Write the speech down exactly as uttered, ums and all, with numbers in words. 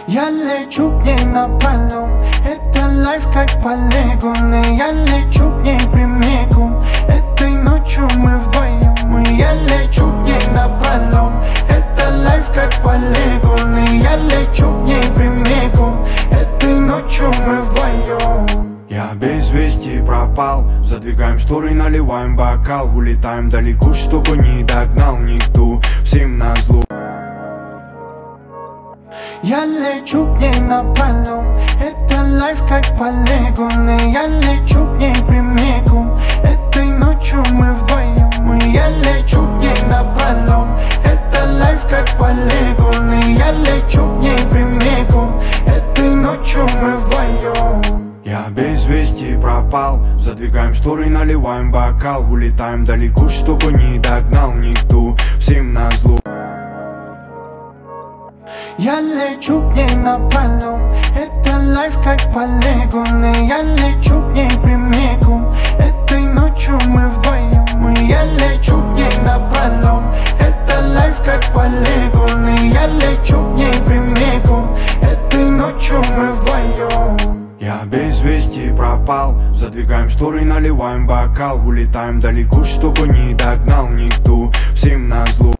Я лечу к ней напролом, это лайф как полигон. И я лечу к ней прямиком, этой ночью мы вдвоем. И я лечу к ней напролом, это лайф как полигон. И я лечу к ней прямиком, этой ночью мы вдвоем. Я без вести пропал, задвигаем шторы, наливаем бокал. Улетаем далеко, чтобы не догнал никто, всем назло. Я лечу к ней напролом, это лайф как полигон. И я лечу к ней прямиком, этой ночью мы вдвоем. И я лечу к ней напролом, это лайф как полигон. И я лечу к ней прямиком, этой ночью мы вдвоем. Я без вести пропал, задвигаем шторы, наливаем бокал. Улетаем далеко, чтобы не догнал никто, всем назло. Я лечу к ней напролом, это лайф как полигон. И я лечу к ней прямиком, этой ночью мы вдвоем. И я лечу к ней напролом, это лайф как полигон. И я лечу к ней прямиком, этой ночью мы вдвоем. Я без вести пропал, задвигаем шторы, наливаем бокал. Улетаем далеко, чтобы не догнал никто, всем назло.